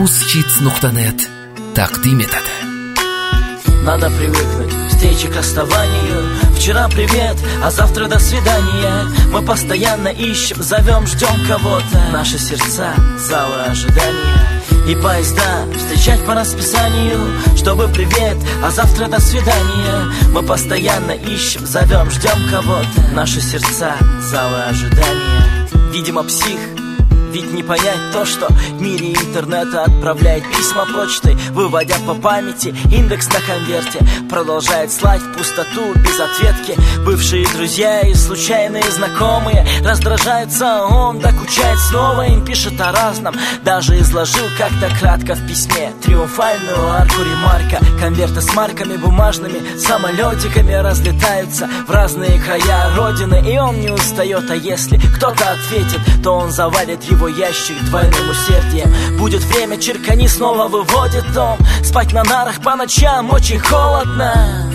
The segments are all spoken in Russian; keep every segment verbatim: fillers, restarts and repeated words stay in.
Newshits nuqta net taqdim etadi. Надо привыкнуть к встрече, к расставанию. Вчера привет, а завтра до свидания. Мы постоянно ищем, зовем, ждем кого-то. Наши сердца — залы ожидания. И поезда встречать по расписанию. Чтобы привет, а завтра до свидания. Мы постоянно ищем, зовем, ждем кого-то. Наши сердца — залы ожидания. Видимо, псих, ведь не понять то, что в мире интернета отправляет письма почтой, выводя по памяти индекс на конверте. Продолжает слать в пустоту без ответки. Бывшие друзья и случайные знакомые. Раздражается он, докучает снова. Им пишет о разном, даже изложил как-то кратко в письме триумфальную арку ремарка. Конверты с марками бумажными, самолетиками разлетаются в разные края родины. И он не устает, а если кто-то ответит, то он завалит его ящик двойным усердием. Будет время, черкани снова выводит дом. Спать на нарах по ночам очень холодно.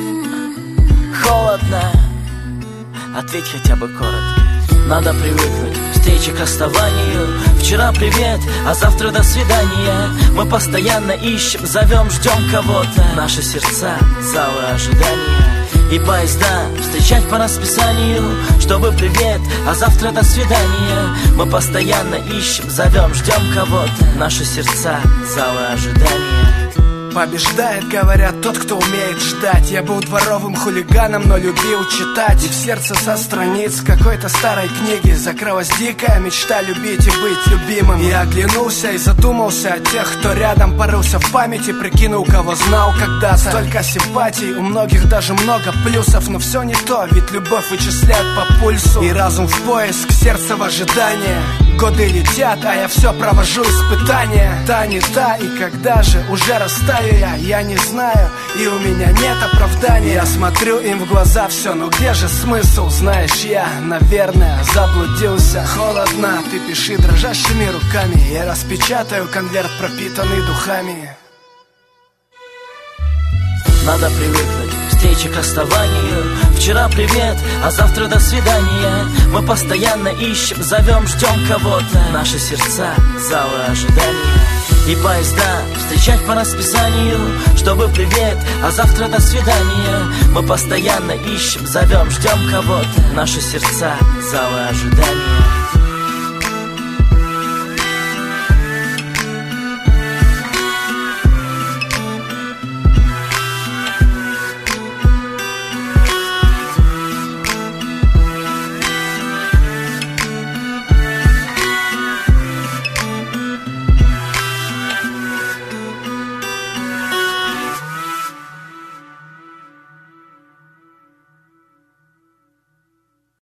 Холодно. Ответь хотя бы коротко. Надо привыкнуть к встрече, к расставанию. Вчера привет, а завтра до свидания. Мы постоянно ищем, зовем, ждем кого-то. Наши сердца — залы ожидания. И поезда встречать по расписанию. Чтобы привет, а завтра до свидания. Мы постоянно ищем, зовем, ждем кого-то. Наши сердца — залы ожидания. Побеждает, говорят, тот, кто умеет ждать. Я был дворовым хулиганом, но любил читать. И в сердце со страниц какой-то старой книги закрылась дикая мечта любить и быть любимым. Я оглянулся и задумался о тех, кто рядом. Порылся в памяти, прикинул, кого знал когда-то. Столько симпатий, у многих даже много плюсов. Но все не то, ведь любовь вычисляют по пульсу. И разум в поиск, сердце в ожидании. Годы летят, а я все провожу испытания. Та не та, и когда же уже растаю я, я не знаю, и у меня нет оправдания. Я смотрю им в глаза, все, ну где же смысл? Знаешь, я, наверное, заблудился. Холодно, ты пиши дрожащими руками. Я распечатаю конверт, пропитанный духами. Надо привыкнуть к встрече, к расставанию. Вчера привет, а завтра до свидания. Мы постоянно ищем, зовем, ждем кого-то. Наши сердца — залы ожидания. И поезда встречать по расписанию. Чтобы привет, а завтра до свидания. Мы постоянно ищем, зовем, ждем кого-то. Наши сердца — залы ожидания.